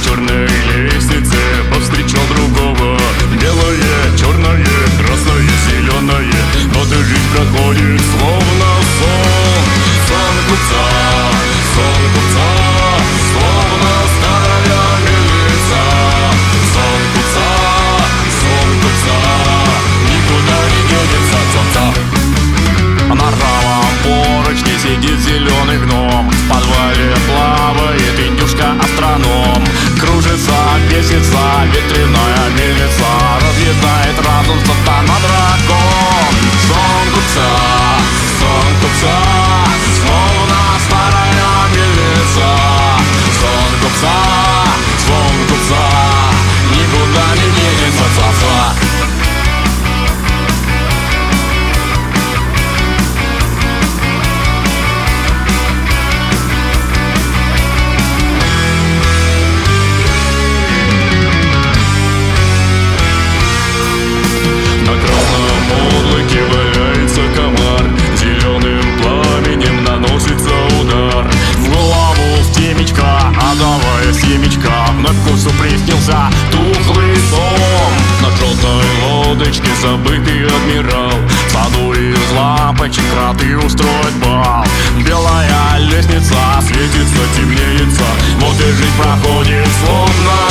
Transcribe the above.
черной лестнице повстречал другого. Белое, черное, красное, зеленое. Но ты жизнь проходит словно сон. Сон купца, сон купца, словно старая мельница. Сон купца, никуда не денется цаца. На ржавом поручне сидит зеленый гном. В подвале плавает индюшка-астроном. Кружится, бесится ветряная мельница. Разъедает разум сатана-дракон. Сон купца, словно старая мельница. Сон купца, никуда не денется цаца. Валяется комар, зеленым пламенем наносится удар. В голову в темечко, адовая семечка. Вновь вкусу приснился тухлый сон. На желтой лодочке забытый адмирал. В саду из лампочек кроты устроит бал. Белая лестница светится, темнеется. Вот и жизнь проходит словно